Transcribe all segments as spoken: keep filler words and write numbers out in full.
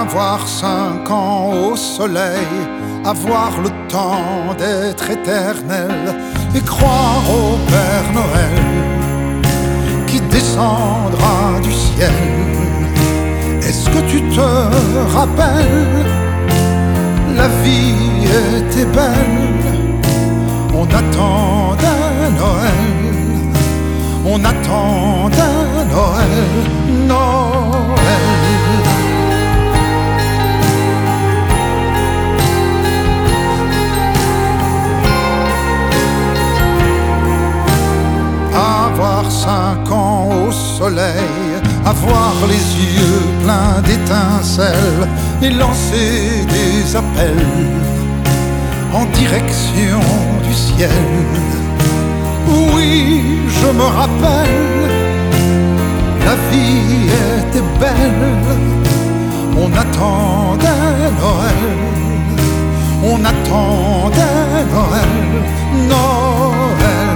Avoir cinq ans au soleil, avoir le temps d'être éternel et croire au Père Noël qui descendra du ciel. Est-ce que tu te rappelles? La vie était belle, on attendait Noël, on attendait Noël, Noël. Avoir cinq ans au soleil, avoir les yeux pleins d'étincelles et lancer des appels en direction du ciel. Oui, je me rappelle, la vie était belle, on attendait Noël, on attendait Noël, Noël.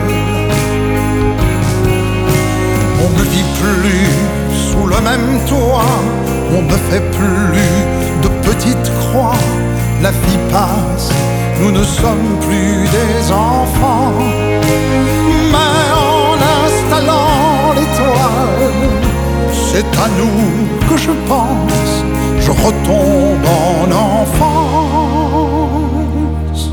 On ne vit plus sous le même toit, on ne fait plus de petites croix. La vie passe, nous ne sommes plus des enfants. Mais en installant l'étoile, c'est à nous que je pense, je retombe en enfance.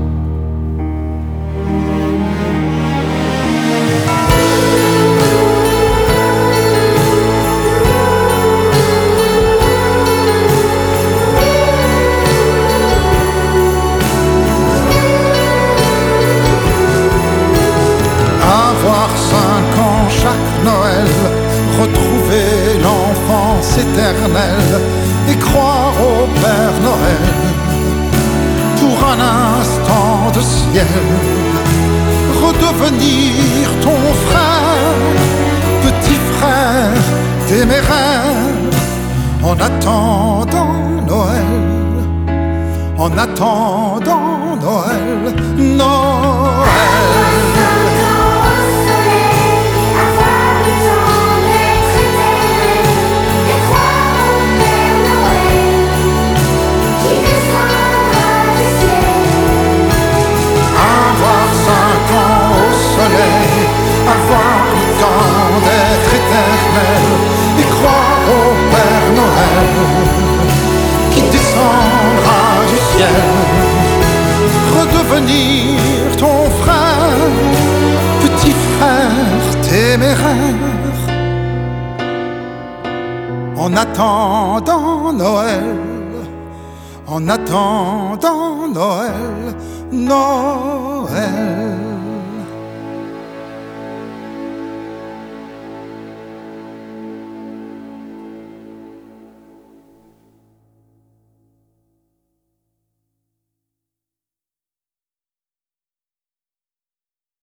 Cinq ans chaque Noël, retrouver l'enfance éternelle et croire au Père Noël pour un instant de ciel, redevenir ton frère, petit frère téméraire, en attendant Noël, en attendant Noël, Noël. Avoir le temps d'être éternel et croire au Père Noël qui descendra du ciel, redevenir ton frère, petit frère téméraire, en attendant Noël, en attendant Noël, Noël.